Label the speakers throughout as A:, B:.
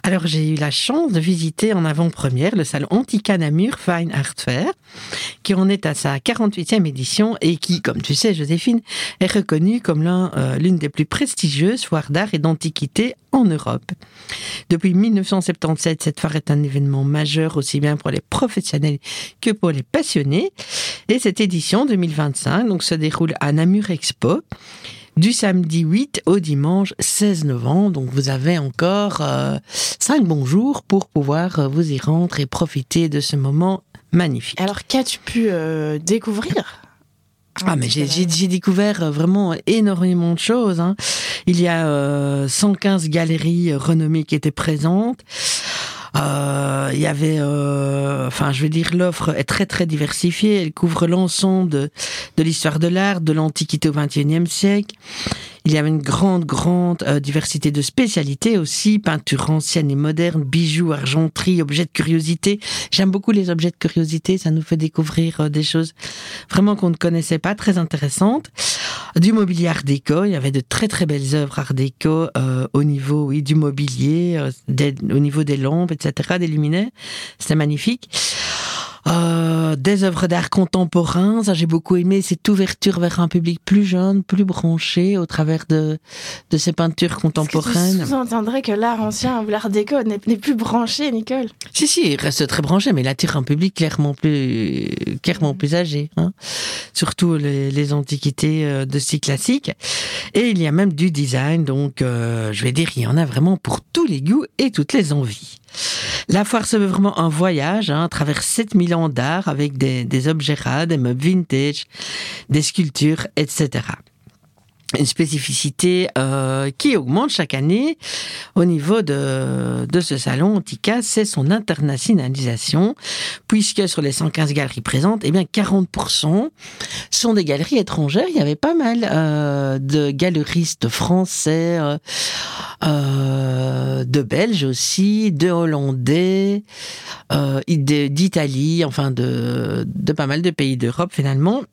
A: Alors, j'ai eu la chance de visiter en avant-première le salon Antica Namur Fine Art Fair, qui en est à sa 48e édition et qui, comme tu sais, Joséphine, est reconnue comme l'une des plus prestigieuses foires d'art et d'antiquité en Europe. Depuis 1977, cette foire est un événement majeur aussi bien pour les professionnels que pour les passionnés. Et cette édition 2025 donc, se déroule à Namur Expo, du samedi 8 au dimanche 16 novembre. Donc, vous avez encore 5 bons jours pour pouvoir vous y rendre et profiter de ce moment magnifique.
B: Alors, qu'as-tu pu découvrir ?
A: Mais j'ai découvert vraiment énormément de choses. Hein. Il y a 115 galeries renommées qui étaient présentes. Il y avait, l'offre est très très diversifiée. Elle couvre l'ensemble de l'histoire de l'art, de l'Antiquité au XXIe siècle. Il y avait une grande diversité de spécialités aussi, peinture ancienne et moderne, bijoux, argenterie, objets de curiosité. J'aime beaucoup les objets de curiosité, ça nous fait découvrir des choses vraiment qu'on ne connaissait pas, très intéressantes. Du mobilier art déco, il y avait de très très belles œuvres art déco au niveau du mobilier, au niveau des lampes, etc., des luminaires. C'était magnifique. Des œuvres d'art contemporain, ça j'ai beaucoup aimé, cette ouverture vers un public plus jeune, plus branché au travers de ces peintures contemporaines.
B: Est-ce que tu sous-entendrais que l'art ancien ou l'art déco n'est plus branché, Nicole ?
A: Si, il reste très branché, mais il attire un public clairement plus âgé, hein. Surtout les antiquités de style classique. Et il y a même du design, donc il y en a vraiment pour tous les goûts et toutes les envies. La foire se veut vraiment un voyage à travers 7000 ans d'art avec des objets rares, des meubles vintage, des sculptures, etc. Une spécificité qui augmente chaque année au niveau de ce salon Antica, c'est son internationalisation, puisque sur les 115 galeries présentes, 40% sont des galeries étrangères. Il y avait pas mal de galeristes français, de Belges aussi, de Hollandais, d'Italie, de pas mal de pays d'Europe finalement.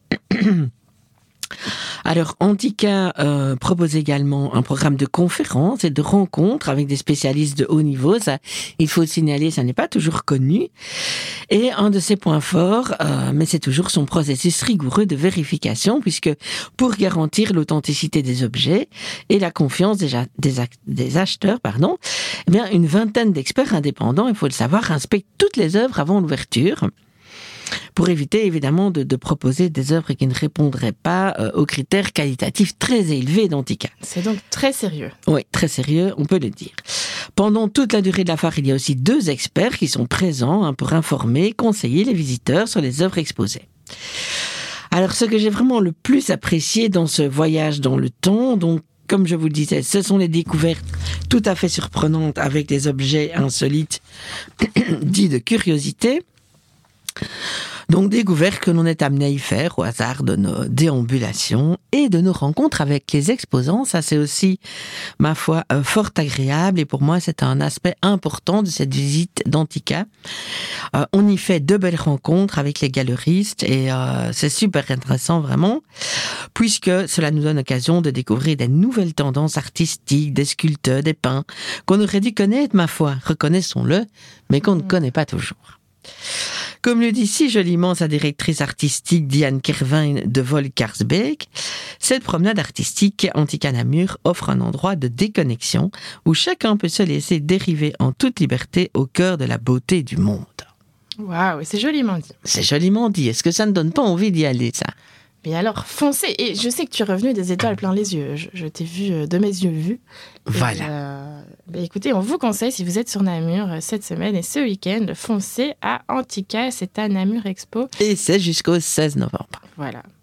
A: Alors, Antica propose également un programme de conférences et de rencontres avec des spécialistes de haut niveau. Ça, il faut signaler, ça n'est pas toujours connu. Et un de ses points forts, mais c'est toujours son processus rigoureux de vérification, puisque pour garantir l'authenticité des objets et la confiance des acheteurs, une vingtaine d'experts indépendants, il faut le savoir, inspectent toutes les œuvres avant l'ouverture, pour éviter évidemment de proposer des œuvres qui ne répondraient pas aux critères qualitatifs très élevés d'Antica.
B: C'est donc très sérieux.
A: Oui, très sérieux, on peut le dire. Pendant toute la durée de la foire, il y a aussi 2 experts qui sont présents pour informer, conseiller les visiteurs sur les œuvres exposées. Alors, ce que j'ai vraiment le plus apprécié dans ce voyage dans le temps, donc, comme je vous le disais, ce sont les découvertes tout à fait surprenantes avec des objets insolites dits de curiosité. Donc, découvertes que l'on est amené à y faire au hasard de nos déambulations et de nos rencontres avec les exposants. Ça, c'est aussi, ma foi, fort agréable. Et pour moi, c'est un aspect important de cette visite d'Antica. On y fait de belles rencontres avec les galeristes et c'est super intéressant, vraiment, puisque cela nous donne l'occasion de découvrir des nouvelles tendances artistiques, des sculpteurs, des peintres qu'on aurait dû connaître, ma foi, reconnaissons-le, mais qu'on ne connaît pas toujours. Comme le dit si joliment sa directrice artistique Diane Kervin de Volkarsbeek, cette promenade artistique Antica Namur offre un endroit de déconnexion où chacun peut se laisser dériver en toute liberté au cœur de la beauté du monde.
B: Waouh, c'est joliment dit.
A: C'est joliment dit. Est-ce que ça ne donne pas envie d'y aller, ça ?
B: Mais alors, foncez. Et je sais que tu es revenu des étoiles plein les yeux. Je t'ai vu de mes yeux vus.
A: Voilà.
B: Écoutez, on vous conseille, si vous êtes sur Namur cette semaine et ce week-end, foncez à Antica. C'est à Namur Expo.
A: Et c'est jusqu'au 16 novembre.
B: Voilà.